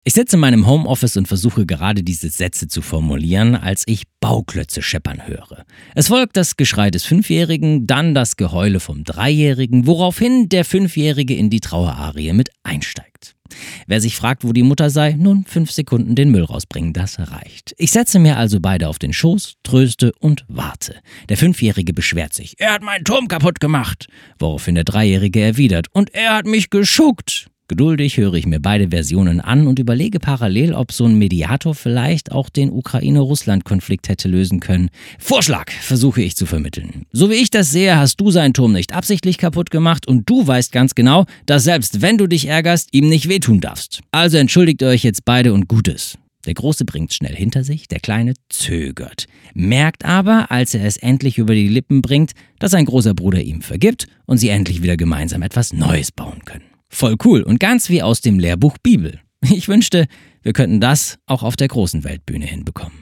Ich sitze in meinem Homeoffice und versuche gerade diese Sätze zu formulieren, als ich Bauklötze scheppern höre. Es folgt das Geschrei des Fünfjährigen, dann das Geheule vom Dreijährigen, woraufhin der Fünfjährige in die Trauerarie mit einsteigt. Wer sich fragt, wo die Mutter sei, nun 5 Sekunden den Müll rausbringen, das reicht. Ich setze mir also beide auf den Schoß, tröste und warte. Der Fünfjährige beschwert sich, er hat meinen Turm kaputt gemacht, woraufhin der Dreijährige erwidert, und er hat mich geschuckt. Geduldig höre ich mir beide Versionen an und überlege parallel, ob so ein Mediator vielleicht auch den Ukraine-Russland-Konflikt hätte lösen können. Vorschlag, versuche ich zu vermitteln. So wie ich das sehe, hast du seinen Turm nicht absichtlich kaputt gemacht und du weißt ganz genau, dass selbst wenn du dich ärgerst, ihm nicht wehtun darfst. Also entschuldigt euch jetzt beide und Gutes. Der Große bringt's schnell hinter sich, der Kleine zögert. Merkt aber, als er es endlich über die Lippen bringt, dass sein großer Bruder ihm vergibt und sie endlich wieder gemeinsam etwas Neues bauen können. Voll cool und ganz wie aus dem Lehrbuch Bibel. Ich wünschte, wir könnten das auch auf der großen Weltbühne hinbekommen.